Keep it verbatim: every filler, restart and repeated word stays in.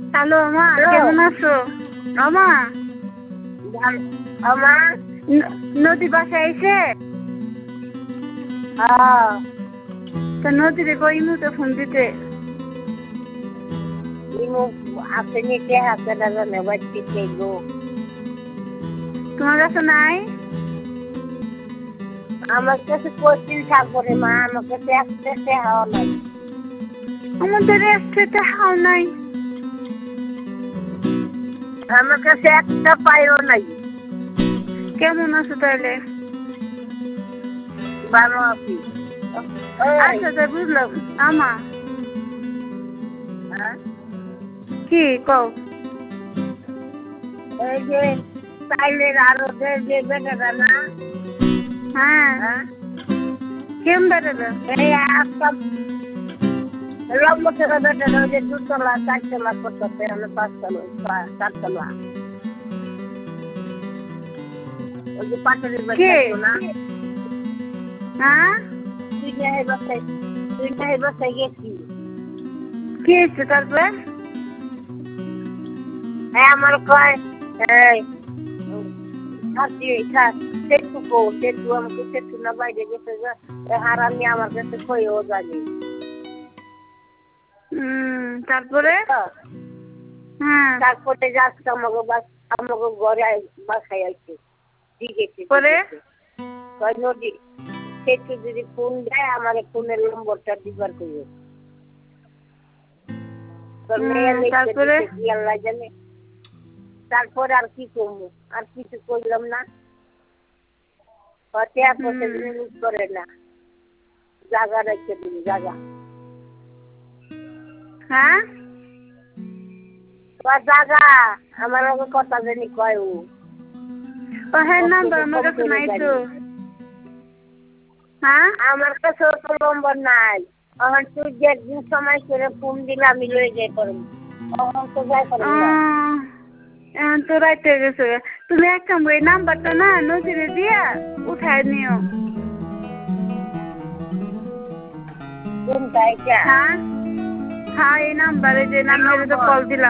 Hello আমা, কেমন আছো? আমা আমা নদী বাসায় আইছে? হ্যাঁ তা নদীরে কইমু তো ফোন দিতে। ইমু আপনি নিতে হাতে লাগানো বাচ্চি খেলো তোমার কাছে নাই? আমার কাছে কোচিং থাকবো রে মা, আমার কাছে একটা হাওয়া নাই। আমাদের একসাথে হাও নাই। আমার কাছে একটা পাইও নাই। কেমন আছো তাহলে? ভালো আছি। আচ্ছা তা বুঝলাম। আমা হ্যাঁ কি কও? এই যে তাইলের আরো যে বেটাটা না, হ্যাঁ হ্যাঁ কেমন বেড়াবে? এই একটা লম্বা করে বেটাটা ওই যে দুতলা চারতলা করতেছে, আমি পাঁচতলা চারতলা ওই যে পাটুরির বাচ্চা না, হ্যাঁ তুই না এই বাসায় তুই না এই বাসায় গেছি। কি হয়েছে তারপরে? হ্যাঁ আমার কয় এই থাকি থাক সেটু কো সেটু আমাকে সেটু না বাইরে গেছে যে হারামি আমার কাছে কইও জানি। হুম তারপরে? হ্যাঁ তারপরে যাচ্ছে আমাকে বাস আমাকে ঘরে বাসায় আসছে দিকে পরে কয় নদী সেটু যদি ফোন দেয় আমার ফোনের নম্বরটা দিবার কইও। তোর মেয়ে তারপরে? কি আল্লাহ জানে। তারপরে আর কি করবো, আর কিছু করলাম না। হতে আপতে জিনিস করে না, জায়গা রেখে দিন জায়গা। হ্যাঁ জায়গা আমার আগে কথা জানি কয় ও ও হ্যাঁ নাম্বার আমার কাছে নাই তো। হ্যাঁ আমার কাছে তো নম্বর নাই। এখন তুই যে একদিন সময় করে ফোন দিলে আমি লয়ে যাই পারবো, তখন তো যাই পারবো না। এখন তো রাইতে গেছে। তুমি এক কাম করে নাম্বারটা না নদীরে দিয়া উঠায় নিও। কোনটা এটা? হ্যাঁ হ্যাঁ এই নাম্বারে যে নাম্বারে তো কল দিলাম।